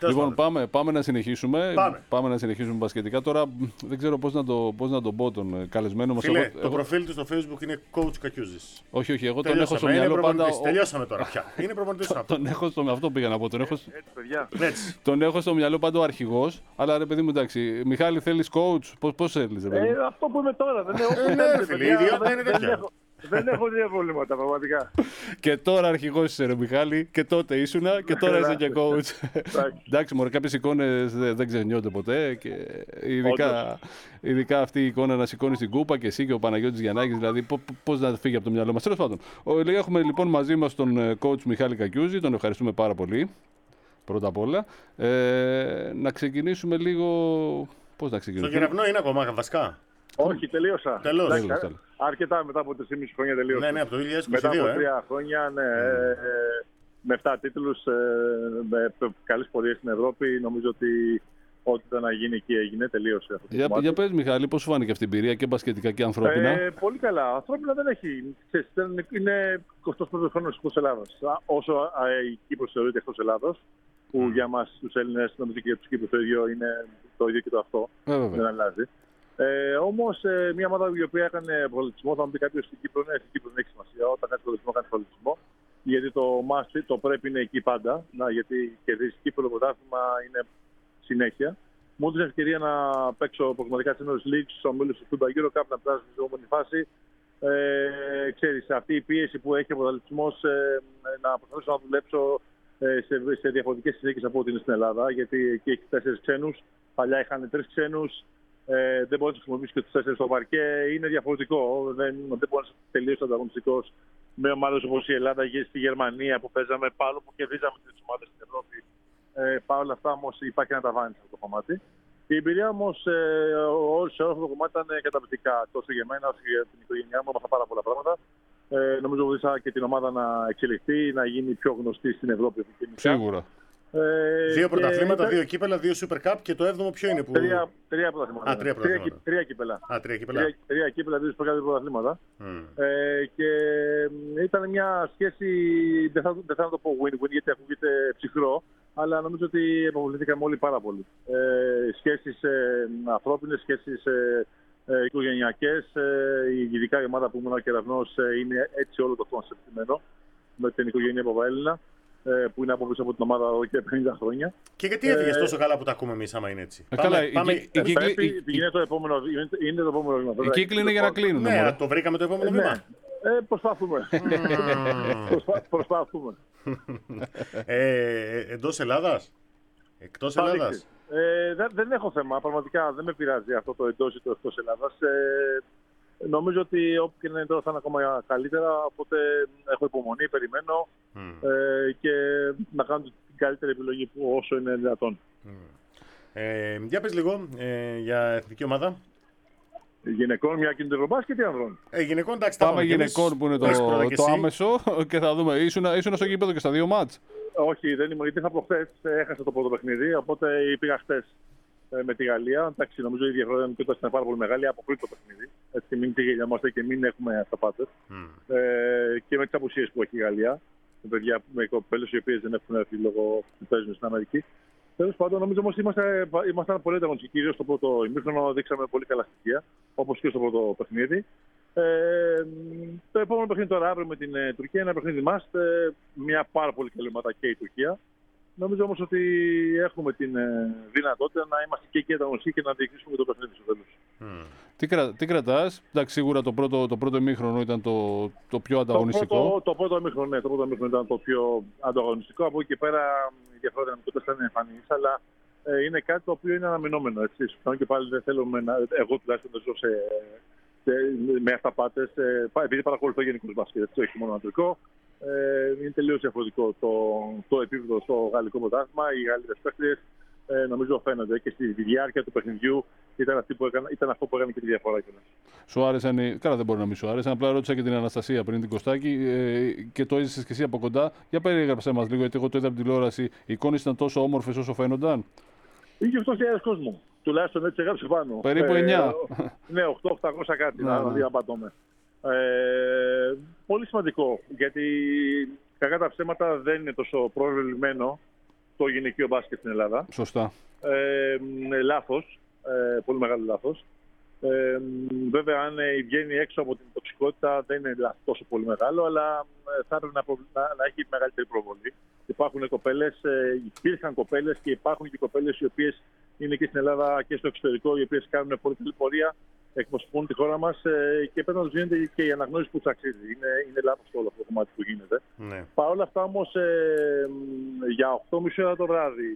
Λοιπόν, πάμε να συνεχίσουμε. Πάμε να συνεχίσουμε μπασκετικά. Τώρα δεν ξέρω πώς να τον πω τον καλεσμένο μας. Το προφίλ του στο Facebook είναι Coach Κακιούζης. Όχι, εγώ τον έχω στο μυαλό πάντα. Τελειώσαμε τώρα πια. Είναι προπονητής. Αυτό πήγα να πω. Έτσι. Τον έχω στο μυαλό πάντα ο αρχηγός. Αλλά ρε παιδί μου, εντάξει. Μιχάλη, θέλεις coach? Πώς θέλεις? Αυτό που είμαι τώρα. Δεν έχω δύο προβλήματα, πραγματικά. Και τώρα αρχηγός είσαι, ρε Μιχάλη, και τότε ήσουνα και τώρα είσαι και coach. Εντάξει, μωρέ, κάποιες εικόνες δεν ξεχνιόνται ποτέ. Και ειδικά αυτή η εικόνα να σηκώνει την κούπα και εσύ και ο Παναγιώτης Γιαννάκης, δηλαδή πώς να φύγει από το μυαλό μας. Τέλος πάντων, έχουμε λοιπόν μαζί μας τον coach Μιχάλη Κακιούζη, τον ευχαριστούμε πάρα πολύ. Πρώτα απ' όλα. Να ξεκινήσουμε λίγο. Πώς να ξεκινήσουμε? Στο κεραυνό είναι ακόμα βασικά. Όχι, τελείωσα. Τελείωσα. Αρκετά μετά από 3,5 χρόνια τελείωσα. Ναι, από το 2022. Μετά από 3 χρόνια, ναι, με 7 τίτλους, με καλές πορείες στην Ευρώπη. Νομίζω ότι ό,τι ήταν να γίνει εκεί έγινε, τελείωσε. Για πες, Μιχάλη, πώς σου φάνηκε αυτή η εμπειρία και μπασκετικά και ανθρώπινα? Πολύ καλά. Ανθρώπινα δεν έχει. Είναι 21ο χρόνος εκτός Ελλάδας. Όσο η Κύπρος θεωρείται εκτός Ελλάδας, που για εμάς τους Έλληνες, νομίζω και για τους Κύπρους το ίδιο είναι το ίδιο και το αυτό. Δεν αλλάζει. Όμως μια ομάδα η οποία έκανε προληπτισμό, θα μου πει κάποιος στην Κύπρο, ναι, στην Κύπρο δεν έχει σημασία. Όταν κάνει προληπτισμό, κάνει προληπτισμό. Γιατί το must, το πρέπει είναι εκεί πάντα. Γιατί κερδίσει Κύπρο, το πρωτάθλημα είναι συνέχεια. Μου έδωσε ευκαιρία να παίξω προγραμματικά σε Champions League, στους ομίλους του FIBA EuroCup, να περάσω στην επόμενη φάση. Ξέρεις, αυτή η πίεση που έχει ο πρωταθλητισμός, να προσπαθήσω να δουλέψω σε διαφορετικές συνθήκες από ό,τι είναι στην Ελλάδα. Γιατί εκεί έχει 4 ξένους. Παλιά είχαν 3 ξένους. Δεν μπορεί να χρησιμοποιήσει και τους 4 στο παρκέ. Είναι διαφορετικό. Δεν μπορεί να είσαι τελείως ανταγωνιστικός με ομάδες όπως η Ελλάδα ή στη Γερμανία που παίζαμε, παρόλο που κερδίζαμε τις ομάδες στην Ευρώπη. Παρ' όλα αυτά όμως υπάρχει ένα ταβάνι σε αυτό το κομμάτι. Η εμπειρία όμως σε όλο αυτό το κομμάτι ήταν καταπληκτικά. Τόσο για μένα όσο και για την οικογένειά μου. Έμαθα πάρα πολλά πράγματα. Νομίζω βοήθησα και την ομάδα να εξελιχθεί, να γίνει πιο γνωστή στην Ευρώπη. Σίγουρα. 2 πρωταθλήματα, 2 κύπελα, 2 Super Cup και το 7ο ποιο είναι που. 3 πρωταθλήματα. 3 κύπελα. 3 κύπελα. 3 κύπελα, 2 Super Cup πρωταθλήματα. Και ήταν μια σχέση, δεν θα το πω win-win γιατί ακούγεται ψυχρό, αλλά νομίζω ότι επωφεληθήκαμε όλοι πάρα πολύ. Σχέσεις ανθρώπινες, σχέσεις οικογενειακές, ειδικά η ομάδα που ήμουν ο Κεραυνός είναι έτσι όλο το κόνσεπτ με την οικογένεια Παπαέλληνα, που είναι από πίσω από την ομάδα εδώ και 50 χρόνια. Και γιατί έφυγες τόσο καλά που τα ακούμε εμείς, άμα είναι έτσι? Είναι το επόμενο βήμα. Οι κύκλοι είναι για να κλείνουν. Ναι, το βρήκαμε το επόμενο βήμα. Προσπαθούμε. Προσπαθούμε. Εντός Ελλάδας? Εκτός Ελλάδας? Δεν έχω θέμα. Πραγματικά δεν με πειράζει αυτό το εντός ή το εκτός Ελλάδας. Νομίζω ότι όπου και να είναι τώρα θα είναι ακόμα καλύτερα, οπότε έχω υπομονή, περιμένω και να κάνω την καλύτερη επιλογή που όσο είναι δυνατόν. Για πες λίγο για εθνική ομάδα. Γυναικών, μια κινητρομπάσκετ ή ανδρών? Γυναικών, εντάξει. Πάμε γυναικών που είναι το άμεσο και θα δούμε. Ήσουν στο γήπεδο και στα 2 μάτς? Όχι, δεν ήμουν, γιατί είχα προχθές, έχασα το πρώτο παιχνίδι, οπότε πήγα χτες με τη Γαλλία. Εντάξει, νομίζω η διαφορά είναι πάρα πολύ μεγάλη, αποκλείται το παιχνίδι. Έτσι, μην γελιόμαστε και μην έχουμε αυταπάτες. Και με τις απουσίες που έχει η Γαλλία. Με κοπέλες οι οποίες δεν έχουν έρθει λόγω που παίζουν στην Αμερική. Τέλος πάντων, νομίζω όμως ήμασταν πολύ ανταγωνιστικοί. Κυρίως στο πρώτο ημίχρονο δείξαμε πολύ καλά στοιχεία, όπως και στο πρώτο παιχνίδι. Το επόμενο παιχνίδι τώρα αύριο με την Τουρκία είναι ένα παιχνίδι μας. Μια πάρα πολύ καλή ομάδα και η Τουρκία. Νομίζω όμως ότι έχουμε την δυνατότητα να είμαστε και εκεί ανταγωνιστικοί και να διεκδικήσουμε το παιχνίδι στο τέλος. Τι κρατάς? Εντάξει, σίγουρα το πρώτο ημίχρονο ήταν το πιο ανταγωνιστικό. Το πρώτο ημίχρονο ήταν το πιο ανταγωνιστικό. Από εκεί και πέρα η διαφορά δυναμικότητας ήταν εμφανής, αλλά είναι κάτι το οποίο είναι αναμενόμενο. Και πάλι δεν θέλουμε εγώ τουλάχιστον να ζω με αυταπάτες, επειδή παρακολουθώ γενικώς μπάσκετ, όχι μόνο αντρικό. Είναι τελείως διαφορετικό το επίπεδο στο γαλλικό πρωτάθλημα. Οι Γαλλίδες παίκτριες νομίζω φαίνονται και στη διάρκεια του παιχνιδιού ήταν αυτό που έκανε και τη διαφορά κιόλας. Σου άρεσαν? Καλά, δεν μπορεί να μην σου άρεσαν. Απλά ρώτησα και την Αναστασία πριν την Κωστάκη και το έζησες και εσύ από κοντά. Για περίγραψέ μας λίγο, γιατί εγώ το είδα από την τηλεόραση. Οι εικόνες ήταν τόσο όμορφες όσο φαίνονταν? Είχε 8.000 κόσμο. Τουλάχιστον έτσι έγραψε πάνω. Περίπου 9. Ναι, 800 κάτι, να διαπατώμε. Πολύ σημαντικό, γιατί κακά τα ψέματα δεν είναι τόσο προβεβλημένο το γυναικείο μπάσκετ στην Ελλάδα. Σωστά. Λάθος. Πολύ μεγάλο λάθος. Βέβαια, αν βγαίνει έξω από την τοξικότητα δεν είναι τόσο πολύ μεγάλο, αλλά θα έπρεπε να έχει μεγαλύτερη προβολή. Υπάρχουν κοπέλες, υπήρχαν κοπέλες και υπάρχουν και κοπέλες οι οποίες είναι και στην Ελλάδα και στο εξωτερικό, οι οποίες κάνουν πολύ καλή πορεία, εκπροσωπούν τη χώρα μας και πρέπει να τους δίνεται και η αναγνώριση που τους αξίζει. Είναι λάθος όλο αυτό το κομμάτι που γίνεται. Ναι. Παρ' όλα αυτά όμως, για 8.30 ώρα το βράδυ,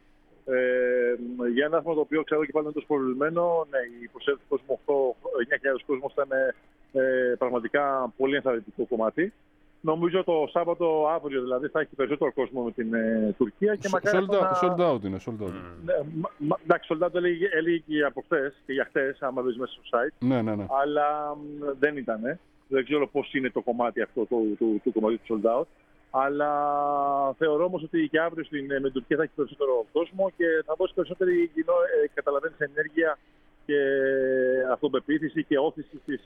για ένα άθλημα το οποίο ξέρω και πάλι είναι τόσο προβλημένο, ναι, η προσέλευση του κόσμου 9.000 κόσμος ήταν πραγματικά πολύ ενθαρρυντικό κομμάτι. Νομίζω το Σάββατο αύριο δηλαδή θα έχει περισσότερο κόσμο με την Τουρκία και μακάρι Sold out είναι, sold out. Εντάξει, sold out έλεγε και από χθες και για χθες, άμα δεις μέσα στο site. Ναι. Αλλά δεν ήτανε. Δεν ξέρω πώς είναι το κομμάτι αυτό του κομμάτι του sold out. Αλλά θεωρώ όμως ότι και αύριο με την Τουρκία θα έχει περισσότερο κόσμο και θα δώσει περισσότερη καταλαβαίνεις ενέργεια και αυτοπεποίθηση και όθηση στις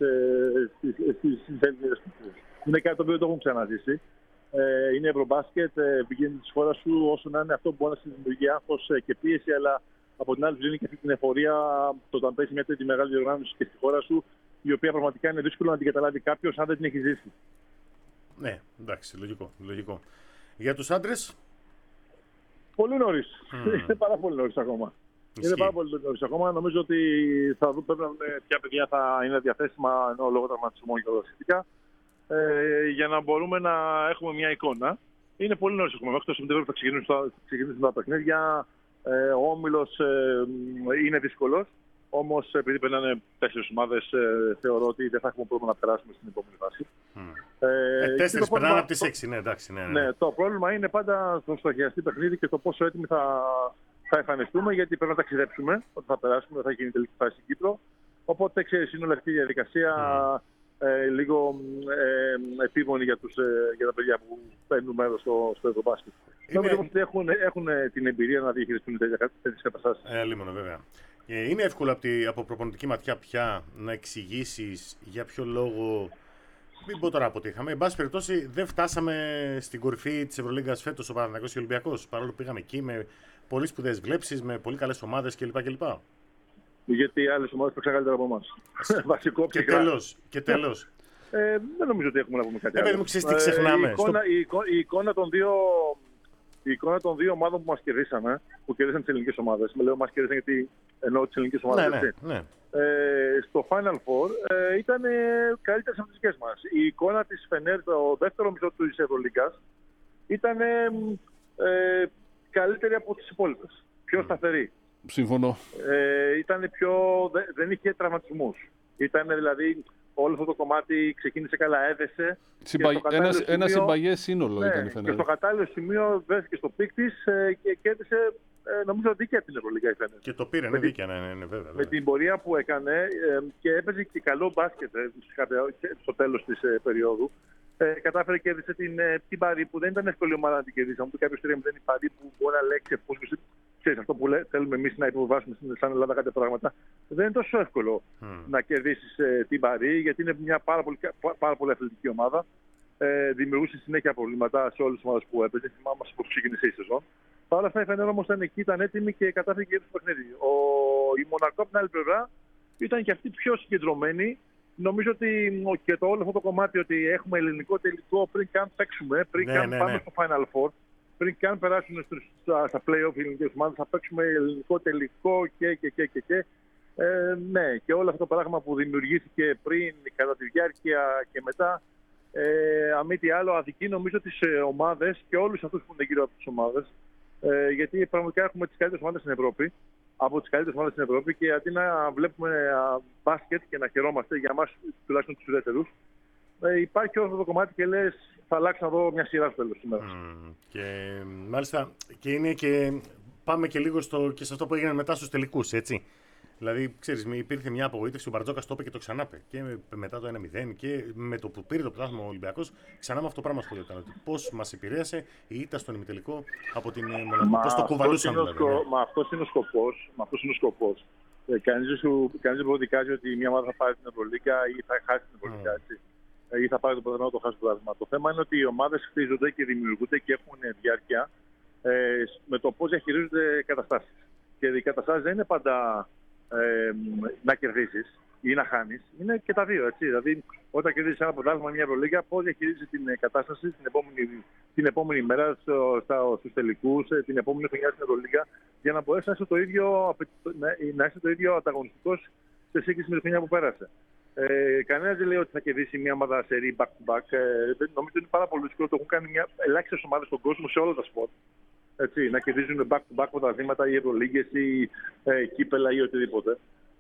Έλληνες. Είναι κάτι το οποίο το έχουν ξαναζήσει. Είναι ευρωμπάσκετ, πηγαίνει της χώρας σου, όσο να είναι αυτό που μπορεί να σου δημιουργεί άγχος και πίεση, αλλά από την άλλη σου δίνει και αυτή την εφορία το όταν παίζει μια τέτοια μεγάλη διοργάνωση και στη χώρα σου, η οποία πραγματικά είναι δύσκολο να την καταλάβει κάποιος αν δεν την έχει ζήσει. Ναι, εντάξει, λογικό. Για τους άντρες. Πολύ νωρίς. Είναι πάρα πολύ νωρίς ακόμα. Είναι πάρα πολύ νωρίς ακόμα. Νομίζω ότι θα δούμε ποια παιδιά θα είναι διαθέσιμα λόγω τραυματισμών και όλα σχετικά. Για να μπορούμε να έχουμε μια εικόνα. Είναι πολύ νωρίς ακόμα. Μέχρι το Σεπτέμβριο θα ξεκινήσουν τα παιχνίδια. Ο όμιλος είναι δύσκολος. Όμως, επειδή περνάνε 4 ομάδες, θεωρώ ότι δεν θα έχουμε πρόβλημα να περάσουμε στην επόμενη φάση. 4 περνάνε από τις 6, ναι, εντάξει. Ναι, το πρόβλημα είναι πάντα στο στοχιαστή παιχνίδι και το πόσο έτοιμοι θα εμφανιστούμε, γιατί πρέπει να ταξιδέψουμε όταν θα περάσουμε, δεν θα γίνει τελική φάση στην Κύπρο. Οπότε, ξέρεις, είναι όλη αυτή η διαδικασία λίγο επίμονη για τα παιδιά που παίρνουν μέρος στο Ευρωμπάσκετ. Νομίζω ότι έχουν την εμπειρία να διαχειριστούν τέτοιες καταστάσεις. Λίμωνο, βέβαια. Είναι εύκολο από προπονητική ματιά πια να εξηγήσεις για ποιο λόγο. Μην πω τώρα αποτύχαμε. Εν πάση περιπτώσει, δεν φτάσαμε στην κορυφή της Ευρωλίγκας φέτος ο Παναθηναϊκός και ο Ολυμπιακός. Παρόλο που πήγαμε εκεί με πολύ σπουδαίες βλέψεις, με πολύ καλές ομάδες κλπ. Γιατί οι άλλες ομάδες παίξαν καλύτερα από εμάς. Βασικό και τέλος. Δεν νομίζω ότι έχουμε να πούμε κάτι άλλο. Μου ξέρεις τι ξεχνάμε. Η εικόνα των δύο ομάδων που μας κερδίσανε, που κερδίσαν τις ελληνικές ομάδες, με λέω μας κερδίσαν γιατί εννοώ τις ελληνικές ομάδες, ναι. Στο Final Four ήταν καλύτερες από τις δικές μας. Η εικόνα της Φενέρ, το δεύτερο μισό της Ευρωλίγκας, ήταν καλύτερη από τις υπόλοιπες. Πιο σταθερή. Συμφωνώ. Δεν είχε τραυματισμούς. Ήταν δηλαδή όλο αυτό το κομμάτι ξεκίνησε καλά, έδεσε. Ένα συμπαγές σύνολο ήταν η Φενέρ. Και στο κατάλληλο σημείο βρέθηκε στο πικ της και κέρδισε, νομίζω, δίκαια την Ευρωλίγκα η Φενέρ. Και το πήρε, είναι δίκαια, ναι, βέβαια. Με την πορεία που έκανε και έπαιζε και καλό μπάσκετ στο τέλος της περίοδου. Κατάφερε και κέρδισε την Παρί, που δεν ήταν εύκολη ομάδα να την κερδίσει. Αν πει κάποιο δεν είναι η Παρί που μπορεί να λέξει εφόσον. Ξέρεις, αυτό που θέλουμε εμείς να υποβάσουμε σαν Ελλάδα κάποια πράγματα, δεν είναι τόσο εύκολο να κερδίσεις την Παρί, γιατί είναι μια πάρα πολύ αθλητική ομάδα. Δημιουργούσε συνέχεια προβλήματα σε όλες τις ομάδες που έπαιζε. Θυμάμαι πώς ξεκίνησε η σεζόν. Παρ' όλα αυτά η Φενέρ όμως ήταν εκεί, ήταν έτοιμη και κατάφερε και κέρδισε το παιχνίδι. Η Μονακό από την άλλη πλευρά ήταν και αυτή πιο συγκεντρωμένη. Νομίζω ότι και όλο αυτό το κομμάτι ότι έχουμε ελληνικό τελικό πριν καν παίξουμε, πριν καν πάμε στο Final Four. Πριν και αν περάσουν στα play-off οι ελληνικές ομάδες, θα παίξουμε ελληνικό τελικό και. Ναι, και όλο αυτό το πράγμα που δημιουργήθηκε πριν, κατά τη διάρκεια και μετά, αν μη τι άλλο, αδικεί νομίζω τις ομάδες και όλους αυτούς που είναι γύρω από τις ομάδες. Γιατί πραγματικά έχουμε τις καλύτερες ομάδες στην Ευρώπη, από τις καλύτερες ομάδες στην Ευρώπη, και αντί να βλέπουμε μπάσκετ και να χαιρόμαστε για εμάς τουλάχιστον τους ουδέτερους, υπάρχει όλο αυτό το κομμάτι και λες θα αλλάξω να δω μια σειρά στο τέλος της ημέρας. Και μάλιστα και είναι και πάμε και λίγο και σε αυτό που έγινε μετά στους τελικούς, έτσι. Δηλαδή, ξέρεις, υπήρχε μια απογοήτευση, ο Μπαρτζόκας το είπε και το ξανάπε. Και μετά το 1-0 και με το που πήρε το πρωτάθλημα ο Ολυμπιακός, ξανά με αυτό το πράγμα ασχολιόταν. Ότι πώς μας επηρέασε η ήττα στον ημιτελικό από την Μονακό. Πώς το κουβαλούσαν δηλαδή. Μα αυτός είναι ο σκοπός. Κανείς δεν προδικάζει ότι μια ομάδα θα πάρει την Ευρωλίγκα ή θα χάσει την Ευρωλίγκα. Ή θα πάρει το πρωτάθλημα το χάσει το πρωτάθλημα. Το θέμα είναι ότι οι ομάδες χτίζονται και δημιουργούνται και έχουν διάρκεια με το πώς διαχειρίζονται καταστάσεις. Και οι καταστάσεις δεν είναι πάντα να κερδίσεις ή να χάνεις. Είναι και τα δύο, έτσι. Δηλαδή, όταν κερδίσεις ένα πρωτάθλημα, μια Ευρωλίγα, πώς διαχειρίζεις την κατάσταση την επόμενη μέρα στους τελικούς, την επόμενη χρονιά στην Ευρωλίγα, για να μπορέσεις να είσαι το ίδιο ανταγωνιστικός σε σύγκριση με τη χρονιά που πέρασε. Κανένας δεν λέει ότι θα κερδίσει μια ομάδα σερί back-to-back. Νομίζω ότι είναι πάρα πολύ δύσκολο. Το έχουν κάνει ελάχιστες ομάδες στον κόσμο σε όλα τα σπορτ. Να κερδίζουν back-to-back πρωταθλήματα ή Ευρωλίγκες ή κύπελα ή οτιδήποτε.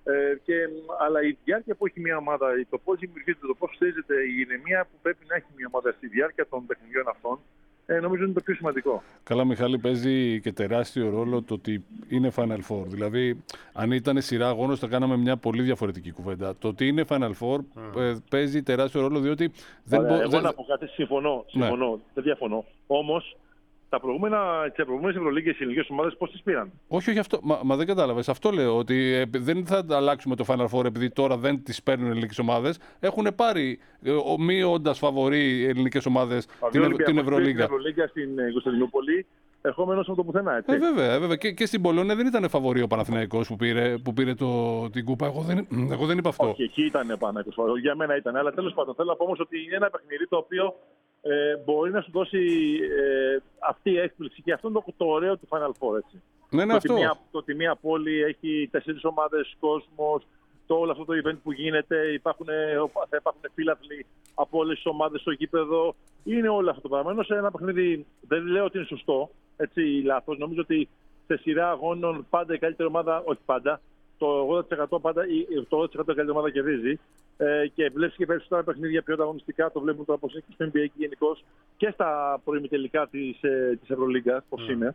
Αλλά η διάρκεια που έχει μια ομάδα, το πώς δημιουργείται, το πώς στέζεται, η ηρεμία που πρέπει να έχει μια ομάδα στη διάρκεια των παιχνιδιών αυτών, νομίζω είναι το πιο σημαντικό. Καλά, Μιχάλη, παίζει και τεράστιο ρόλο το ότι είναι Final Four. Δηλαδή, αν ήταν σειρά αγώνων, θα κάναμε μια πολύ διαφορετική κουβέντα. Το ότι είναι Final Four παίζει τεράστιο ρόλο, διότι δεν μπορεί. Εγώ να πω κάτι, συμφωνώ, δεν διαφωνώ. Όμως, τις προηγούμενες Ευρωλίγκες οι ελληνικές ομάδες πώς τις πήραν? Όχι αυτό. Μα δεν κατάλαβες. Αυτό λέω. Ότι δεν θα αλλάξουμε το Final Four επειδή τώρα δεν τις παίρνουν οι ελληνικές ομάδες. Έχουν πάρει μη όντας φαβορί οι ελληνικές ομάδες την Ευρωλίγκα. Την Ευρωλίγκα στην Κωνσταντινούπολη, ερχόμενος από το πουθενά. Έτσι. Βέβαια. Και στην Πολωνία δεν ήταν φαβορί ο Παναθηναϊκός που πήρε την κούπα. Εγώ δεν είπα αυτό. Όχι, εκεί ήταν Παναθηναϊκός. Για μένα ήταν. Αλλά τέλος πάντων θέλω να πω όμως ότι είναι ένα παιχνίδι το οποίο μπορεί να σου δώσει αυτή η έκπληξη και αυτό είναι το ωραίο του Final Four. Έτσι. Ναι, αυτό. Το ότι μια πόλη έχει 4 ομάδες, κόσμος, το όλο αυτό το event που γίνεται, θα υπάρχουν φίλαθλοι από όλες τις ομάδες στο γήπεδο. Είναι όλο αυτό το πράγμα. Ενώ σε ένα παιχνίδι δεν λέω ότι είναι σωστό, έτσι, λάθος. Νομίζω ότι σε σειρά αγώνων πάντα η καλύτερη ομάδα, όχι πάντα, το 80% πάντα, το 80% η καλύτερη ομάδα κερδίζει. Και βλέπεις και περισσότερα παιχνίδια πιο ανταγωνιστικά, το βλέπουμε τώρα πώς είναι και στο NBA και γενικώς και στα προημιτελικά της Ευρωλίγκας, πώς είναι.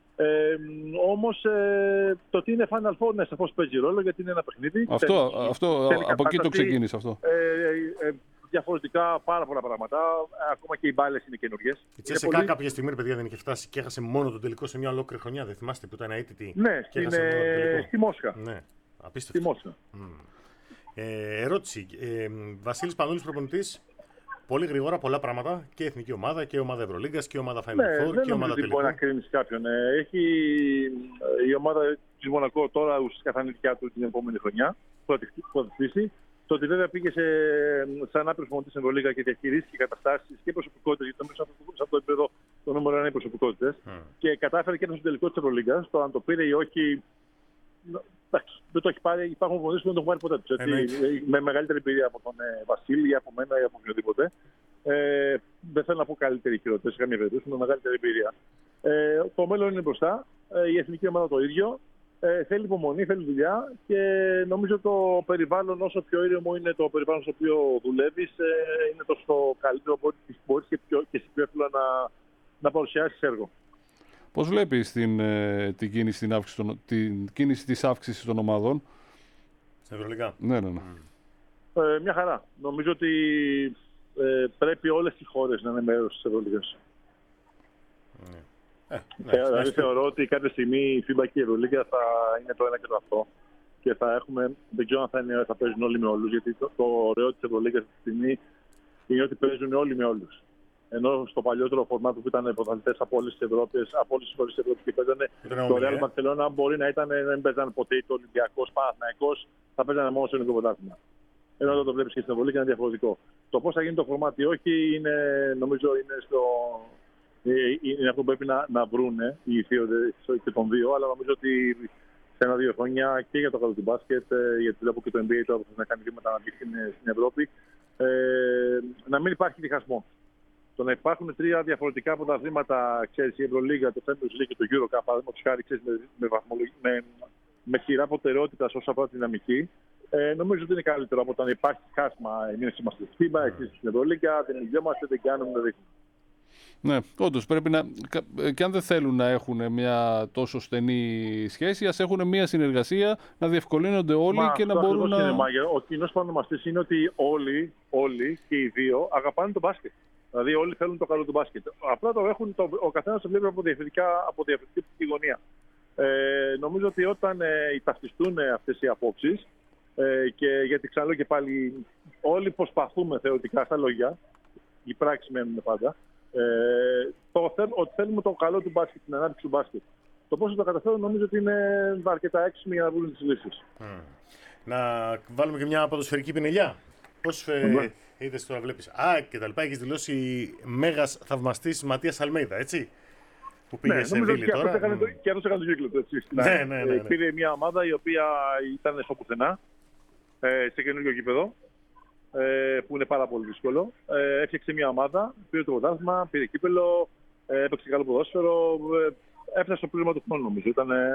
Όμως το ότι είναι Final Four, ναι, σαφώς παίζει ρόλο γιατί είναι ένα παιχνίδι. Αυτό από εκεί το ξεκίνησε αυτό. Διαφορετικά πάρα πολλά πράγματα. Ακόμα και οι μπάλες είναι καινούριες. Η Τσέσσεκα κάποια στιγμή, παιδιά, δεν είχε φτάσει και έχασε μόνο τον τελικό σε μια ολόκληρη χρονιά. Δεν θυμάστε που ήταν αίτητη? Ναι, στη Μόσχα. Ναι, απίστευτο. Ερώτηση. Βασίλης Πανούλης, προπονητής. Πολύ γρήγορα πολλά πράγματα. Και εθνική ομάδα και ομάδα Ευρωλίγκας και ομάδα Final Four και ομάδα τελικού. Δεν μπορεί να κρίνει κάποιον. Η ομάδα της Μονακό τώρα ουσιαστικά θα είναι δικιά του την επόμενη χρονιά. Που θα τη χτίσει. Το ότι βέβαια πήγε σαν άπειρος προπονητής στην Ευρωλίγκα και διαχειρίστηκε καταστάσεις και προσωπικότητες, γιατί νομίζω σε αυτό το επίπεδο το νούμερο είναι οι προσωπικότητες. Και κατάφερε και ένα στο τελικό της Ευρωλίγκας. Το αν το πήρε ή όχι. Δεν το έχει πάρει, υπάρχουν προπονητές που δεν το έχουν πάρει ποτέ τους. Με μεγαλύτερη εμπειρία από τον Βασίλη, από μένα ή από οποιοδήποτε. Δεν θέλω να πω καλύτερη ή χειρότερη σε καμία περίπτωση, με μεγαλύτερη εμπειρία. Το μέλλον είναι μπροστά. Η εθνική ομάδα το ίδιο. Θέλει υπομονή, θέλει δουλειά και νομίζω το περιβάλλον, όσο πιο ήρεμο είναι το περιβάλλον στο οποίο δουλεύεις, είναι τόσο καλύτερο που μπορείς και εσύ πιο εύκολα να παρουσιάσεις έργο. Πώς βλέπεις την κίνηση της αύξησης των ομάδων στην Ευρωλίγκα? Ναι. Μια χαρά. Νομίζω ότι πρέπει όλες οι χώρες να είναι μέρος της Ευρωλίγκας. Δηλαδή θεωρώ ότι κάποια στιγμή η FIBA και η Ευρωλίγκα θα είναι το ένα και το αυτό. Και δεν ξέρω αν θα παίζουν όλοι με όλους, γιατί το ωραίο της Ευρωλίγκας αυτή τη στιγμή είναι ότι παίζουν όλοι με όλους. Ενώ στο παλιότερο φορμάτ που ήταν πρωταθλητές από όλες τις χώρες της Ευρώπης και παίζανε το Real Barcelona, μπορεί να δεν παίζανε ποτέ το Ολυμπιακός, Παναθηναϊκός, θα παίζανε μόνο στο ελληνικό πρωτάθλημα. Ενώ όταν το βλέπεις και στην Ευρωλίγκα είναι διαφορετικό. Το πώς θα γίνει το φορμάτ ή όχι, νομίζω είναι αυτό που πρέπει να βρούνε οι ηθείοντες και των δύο, αλλά νομίζω ότι σε 1-2 χρόνια και για το καλό του μπάσκετ, γιατί βλέπω και το NBA τώρα που θα κάνει βήματα να μπει στην Ευρώπη, να μην υπάρχει διχασμό. Το να υπάρχουν 3 διαφορετικά πρωταθλήματα, ξέρεις, η Ευρωλίγκα, το Champions League και το EuroCup, παραδείγματος χάρη, με σειρά προτεραιότητας όσο αφορά τη δυναμική, νομίζω ότι είναι καλύτερο από το να υπάρχει χάσμα. Εμείς είμαστε στη FIBA, εσείς στην Ευρωλίγκα, δεν εγγυόμαστε, δεν κάνουμε, δεν δείχνουμε. Ναι, όντως πρέπει να. Και αν δεν θέλουν να έχουν μια τόσο στενή σχέση, ας έχουν μια συνεργασία, να διευκολύνονται όλοι και να μπορούν να. Ο κοινός παρονομαστής είναι ότι όλοι και οι δύο αγαπάνε το μπάσκετ. Δηλαδή, όλοι θέλουν το καλό του μπάσκετ. Απλά ο καθένας το βλέπει από διαφορετική γωνία. Νομίζω ότι όταν ταυτιστούν αυτές οι απόψεις, και γιατί ξαναλέω και πάλι, όλοι προσπαθούμε θεωρητικά στα λόγια, οι πράξεις μένουν πάντα. Ότι θέλουμε το καλό του μπάσκετ, την ανάπτυξη του μπάσκετ. Το πώς θα το καταφέρουν νομίζω ότι είναι αρκετά έξυπνοι για να βρουν τις λύσεις. Να βάλουμε και μια ποδοσφαιρική πινελιά. Πώς είδες τώρα, βλέπεις. Και τα λοιπά. Έχεις δηλώσει μέγας θαυμαστής Ματίας Αλμέιδα, έτσι. Που πήγε σε Βίλη τώρα. Και αυτός έκανε το κύκλο του. Ναι. Πήρε μια ομάδα η οποία ήταν στο πουθενά, σε καινούργιο γήπεδο, που είναι πάρα πολύ δύσκολο. Έφτιαξε μια ομάδα, πήρε το πρωτάθλημα, πήρε κύπελο, έπαιξε καλό ποδόσφαιρο. Έφτασε στο πλήρωμα του χρόνου, νομίζω.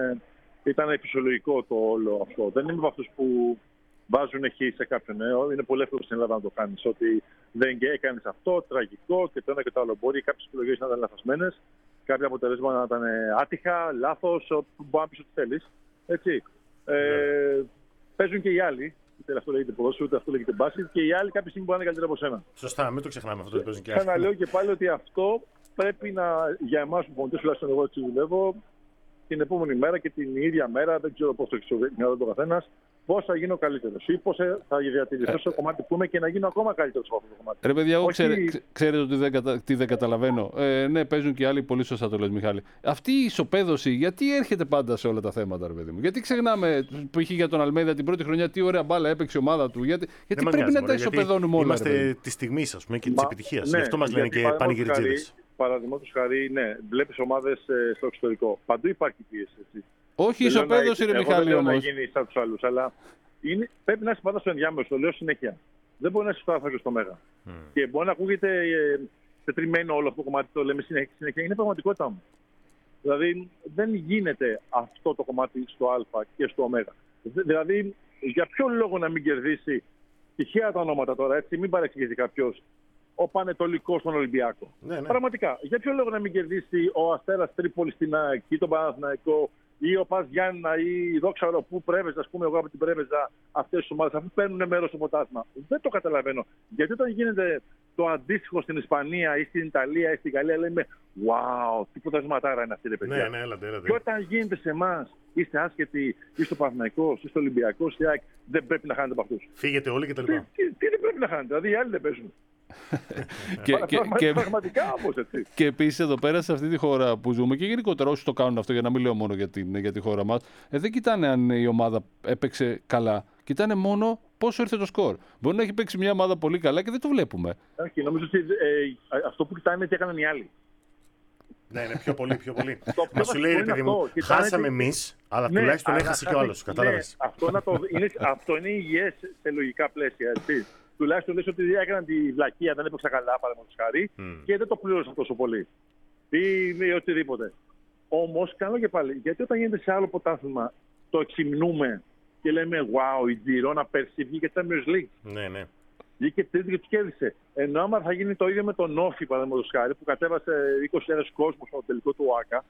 Ήταν φυσιολογικό το όλο αυτό. Δεν είμαι από αυτούς που βάζουν χ σε κάποιον. Είναι πολύ εύκολο στην Ελλάδα να το κάνεις. Ότι δεν έκανες αυτό, τραγικό και το ένα και το άλλο. Μπορεί κάποιες επιλογές να ήταν λαθασμένες, κάποια αποτελέσματα να ήταν άτυχα, λάθος, μπορεί να πεις ό,τι θέλεις. Έτσι. Παίζουν και οι άλλοι. Είτε αυτό λέγεται ποδόσφαιρο, είτε αυτό λέγεται μπάσκετ, και οι άλλοι κάποια στιγμή μπορεί να είναι καλύτερα από σένα. Σωστά, μην το ξεχνάμε αυτό. Παίζουν και άλλοι. Ξαναλέω και πάλι ότι αυτό πρέπει για εμάς που πονητές, τουλάχιστον εγώ έτσι δουλεύω, την επόμενη μέρα και την ίδια μέρα, δεν ξέρω πώς το έχει ο καθένας, πώς θα γίνω καλύτερος ή πώς θα διατηρηθώ στο κομμάτι που είμαι και να γίνω ακόμα καλύτερος από αυτό το κομμάτι. Ρε παιδιά, εγώ ξέρετε ότι δεν καταλαβαίνω. Ναι, παίζουν και άλλοι, πολύ σωστά το λες, Μιχάλη. Αυτή η ισοπαίδωση, γιατί έρχεται πάντα σε όλα τα θέματα, ρε παιδί μου? Γιατί ξεχνάμε, π.χ. για τον Αλμέιδα την πρώτη χρονιά, τι ωραία μπάλα έπαιξε η ομάδα του? Γιατί πρέπει να τα ισοπεδώνουμε όλα. Είμαστε τη στιγμή, ας πούμε, και τη επιτυχία. Γι' αυτό μας λένε και πανηγυριτζίδες. Παραδείγματος χάρη, ναι, βλέπεις ομάδες στο εξωτερικό. Παντού υπάρχει πίεση. Έτσι. Όχι ισοπαίδωση, ρε Μιχάλη, όμως. Δεν να γίνει σαν τους άλλους, αλλά πρέπει να είσαι πάντα στο ενδιάμεσο, το λέω συνέχεια. Δεν μπορεί να είσαι στο Α και στο Μέγα. Και μπορεί να ακούγεται τετριμένο όλο αυτό το κομμάτι, το λέμε συνέχεια. Είναι πραγματικότητα μου. Δηλαδή, δεν γίνεται αυτό το κομμάτι στο Α και στο Ω. Δηλαδή, για ποιο λόγο να μην κερδίσει, τυχαία τα ονόματα τώρα, έτσι, μην παρεξηγηθεί κάποιος, ο Πανετολικός στον Ολυμπιακό. Ναι. Πραγματικά. Για ποιο λόγο να μην κερδίσει ο Αστέρας Τρίπολης στην ΑΕΚ ή τον Παναθηναϊκό ή ο Πας Γιάννηνα ή η Δόξα Ροπού, Πρέβεζα, ας πούμε, εγώ από την Πρέβεζα, αυτές τις ομάδες, αφού παίρνουν μέρος στο ποτάσμα? Δεν το καταλαβαίνω. Γιατί όταν γίνεται το αντίστοιχο στην Ισπανία ή στην Ιταλία ή στην Γαλλία, λέμε wow, τι ποτασματάρα είναι αυτή, ρε παιδιά. Ναι, έλατε. Και όταν γίνεται σε εμάς, είστε άσχετοι ή στο Παναθηναϊκό ή στο Ολυμπιακό, στη ΑΕΚ, δεν πρέπει να χάνετε από αυτούς. Φύγετε όλοι και τα λοιπά. Τι δεν πρέπει να χάνετε? Δηλαδή οι άλλοι δεν παίζουν. Πραγματικά όμως, έτσι. Και επίσης εδώ πέρα σε αυτή τη χώρα που ζούμε, και γενικότερα όσοι το κάνουν αυτό, για να μην λέω μόνο για τη χώρα μας, δεν κοιτάνε αν η ομάδα έπαιξε καλά. Κοιτάνε μόνο πόσο ήρθε το σκορ. Μπορεί να έχει παίξει μια ομάδα πολύ καλά και δεν το βλέπουμε. Όχι, νομίζω ότι αυτό που κοιτάνε είναι τι έκαναν οι άλλοι. Ναι, πιο πολύ. Μα σου λέει, ρε παιδί μου, χάσαμε εμείς, αλλά τουλάχιστον έχασε και ο άλλος. Κατάλαβες. Αυτό είναι υγιές σε λογικά πλαίσια, έτσι. Τουλάχιστον λες ότι έκαναν τη βλακεία, δεν έπαιξα καλά, παραδείγματος χάρη, και δεν το πλήρωσαν τόσο πολύ. Ή οτιδήποτε. Όμως, κάνω και πάλι, γιατί όταν γίνεται σε άλλο πρωτάθλημα, το εξυμνούμε και λέμε wow, η Girona πέρσι βγήκε Champions League. Ναι. Βγήκε τρίτη και τους κέρδισε. Ενώ άμα θα γίνει το ίδιο με τον Όφη, παραδείγματος χάρη, που κατέβασε 20.000 κόσμος στο τελικό του ΟΑΚΑ.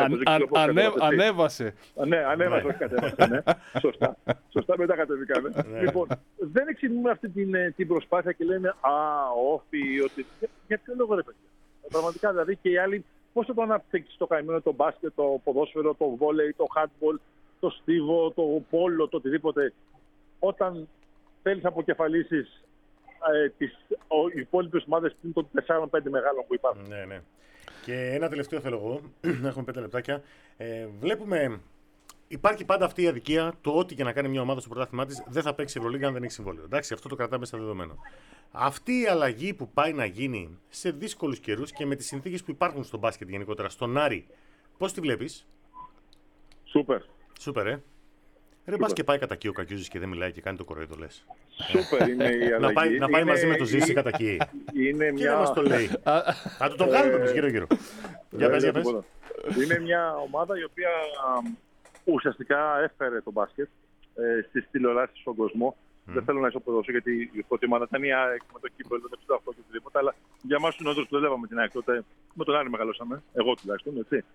Ανέβασε. Ναι, ανέβασε, όχι κατέβασε. Ναι. Σωστά, μετά κατεβήκανε. Λοιπόν, δεν εξυμνούμε αυτή την προσπάθεια και λέμε Όφη, ότι. Για ποιο λόγο, ρε παιδιά? Πραγματικά, δηλαδή, και οι άλλοι, πώς θα το αναπτύξεις το καημένο, το μπάσκετ, το ποδόσφαιρο, το βόλεϊ, το handball, το στίβο, το πόλο, το οτιδήποτε, όταν θέλεις να αποκεφαλίσεις τις υπόλοιπες ομάδες που είναι των 4-5 μεγάλων που υπάρχουν. Ναι. Και ένα τελευταίο θέλω εγώ, να έχουμε 5 λεπτάκια. Βλέπουμε, υπάρχει πάντα αυτή η αδικία, το ότι και να κάνει μια ομάδα στο πρωτάθλημά της δεν θα παίξει Ευρωλίγκα αν δεν έχει συμβόλαιο. Εντάξει, αυτό το κρατάμε στα δεδομένα. Αυτή η αλλαγή που πάει να γίνει σε δύσκολους καιρούς και με τις συνθήκες που υπάρχουν στο μπάσκετ γενικότερα, στον Άρη, πώς τη βλέπεις? Σούπερ, Ρε μπας και πάει κατά εκεί ο Κακιούζης και δεν μιλάει και κάνει το κοροϊδό, λες. Σούπερ είναι η αλλαγή. Να πάει μαζί με το Ζήση κατά εκεί. Και δεν μας το λέει. Θα του το κάνουμε εμείς γύρω-γύρω. Για πες. Είναι μια ομάδα η οποία ουσιαστικά έφερε το μπάσκετ στις τηλεοράσεις στον κόσμο. Δεν θέλω να ισοπεδώσω γιατί η πρώτη ομάδα ήταν η ΑΕΚ με το κύπελλο, το 68 και οτιδήποτε. Αλλά για εμάς τους νεότερους που δουλεύαμε την ΑΕΚ τότε, με τον Άρη μεγαλώσαμε. Εγώ τουλάχιστον, έτσι.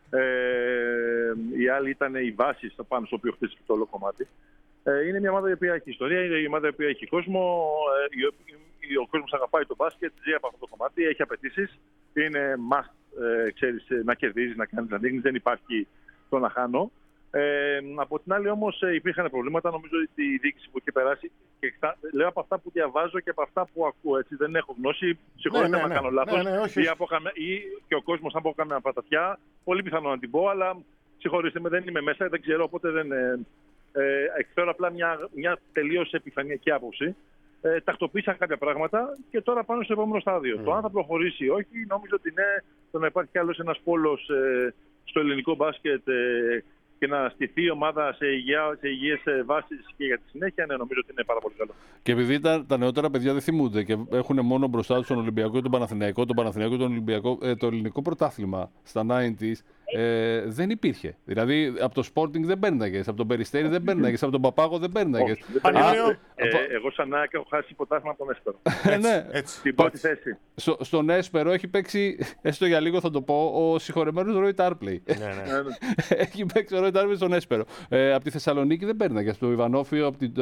Οι άλλοι ήταν οι βάσεις πάνω στο οποίο χτίστηκε το όλο κομμάτι. Είναι μια ομάδα η οποία έχει ιστορία, είναι μια ομάδα η οποία έχει κόσμο. Ο κόσμος αγαπάει το μπάσκετ, ζει από αυτό το κομμάτι, έχει απαιτήσεις. Είναι must, ξέρεις, να κερδίζεις, να κάνεις, να δείχνεις. Δεν υπάρχει το να χάνω. Από την άλλη όμως υπήρχαν προβλήματα. Νομίζω ότι η διοίκηση που είχε περάσει, και λέω από αυτά που διαβάζω και από αυτά που ακούω, έτσι, δεν έχω γνώση, συγχωρείτε να κάνω λάθος, ή και ο κόσμος αν πω καμία πατατιά, πολύ πιθανό να την πω, αλλά συγχωρήστε με, δεν είμαι μέσα, δεν ξέρω, οπότε δεν εκφέρω απλά μια τελείως επιφανειακή άποψη. Τακτοποίησαν κάποια πράγματα και τώρα πάνω στο επόμενο στάδιο. Το αν θα προχωρήσει ή όχι, νομίζω ότι ναι, το να υπάρχει κι άλλος ένας πόλος στο ελληνικό μπάσκετ και να στηθεί η ομάδα σε υγιές βάσεις και για τη συνέχεια, ναι, νομίζω ότι είναι πάρα πολύ καλό. Και επειδή τα νεότερα παιδιά δεν θυμούνται και έχουν μόνο μπροστά τους τον Ολυμπιακό και τον Παναθηναϊκό, το ελληνικό πρωτάθλημα στα 90's δεν υπήρχε. Δηλαδή από το Sporting δεν παίρναγες, από τον Περιστέρι δεν παίρναγες, από τον Παπάγο δεν παίρναγες. Εγώ σαν ΑΕΚ έχω χάσει πρωτάθλημα από τον Έσπερο. Στην πρώτη θέση. Στον Έσπερο έχει παίξει, έστω για λίγο θα το πω, ο συγχωρεμένος Ρόι Τάρπλεϊ. Έχει παίξει ο Ρόι Τάρπλεϊ στον Έσπερο. Από τη Θεσσαλονίκη δεν παίρναγες, από το Ιβανόφιο,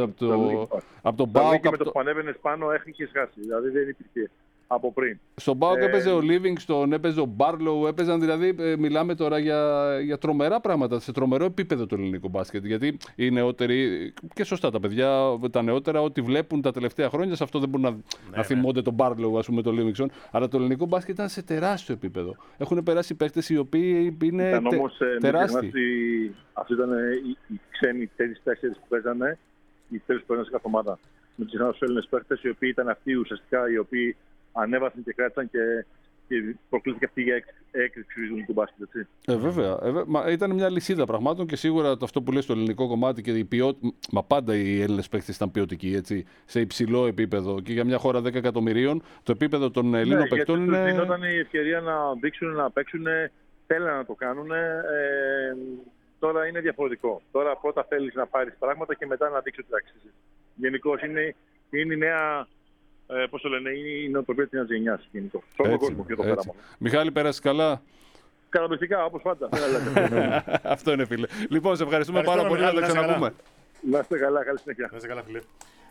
από τον Μπάουκ. Και με το που ανέβαινες πάνω έχεις χάσει. Δηλαδή δεν υπήρχε από πριν. Στον Μπάουκ έπαιζε ο Λίβινγκστον, έπαιζε ο Μπάρλοου, έπαιζαν δηλαδή. Μιλάμε τώρα για τρομερά πράγματα, σε τρομερό επίπεδο το ελληνικό μπάσκετ. Γιατί οι νεότεροι, και σωστά τα παιδιά, τα νεότερα, ό,τι βλέπουν τα τελευταία χρόνια, σε αυτό δεν μπορούν να θυμώνται τον Μπάρλοου, ας πούμε, τον Λίβινγκστον. Αλλά το ελληνικό μπάσκετ ήταν σε τεράστιο επίπεδο. Έχουν περάσει παίκτες οι οποίοι είναι τεράστιοι. Αυτοί ήταν οι ξένοι 3-4 που παίζανε, οι 3 που παίζανε σε κάθε ομάδα. Με τους Έλληνες παίκτες, οι οποίοι ήταν αυτοί ουσιαστικά οι οποίοι ανέβασαν και κράτησαν και προκλήθηκε αυτή η έκρηξη του ελληνικού μπάσκετ. Βέβαια. Ήταν μια λυσίδα πραγμάτων και σίγουρα αυτό που λέει στο ελληνικό κομμάτι και η ποιότητα. Μα πάντα οι Έλληνες παίκτες ήταν ποιοτικοί, έτσι, σε υψηλό επίπεδο. Και για μια χώρα 10 εκατομμυρίων, το επίπεδο των Ελλήνων παικτών είναι. Τους δίνονταν η ευκαιρία να δείξουν, να παίξουν, θέλουν να το κάνουν. Τώρα είναι διαφορετικό. Τώρα πρώτα θέλεις να πάρεις πράγματα και μετά να δείξεις ότι αξίζει. Γενικώς είναι η νέα. Πώς το λένε, είναι η νοοτροπία της νέας γενιάς. Σε όλο τον κόσμο και εδώ πέρα μόνο. Μιχάλη, πέρασες καλά? Καταπληκτικά, όπως πάντα. Αυτό είναι, φίλε. Λοιπόν, σε ευχαριστούμε πάρα πολύ. Να τα ξαναπούμε. Να είστε καλά, καλή συνέχεια. Να είστε καλά, φίλε.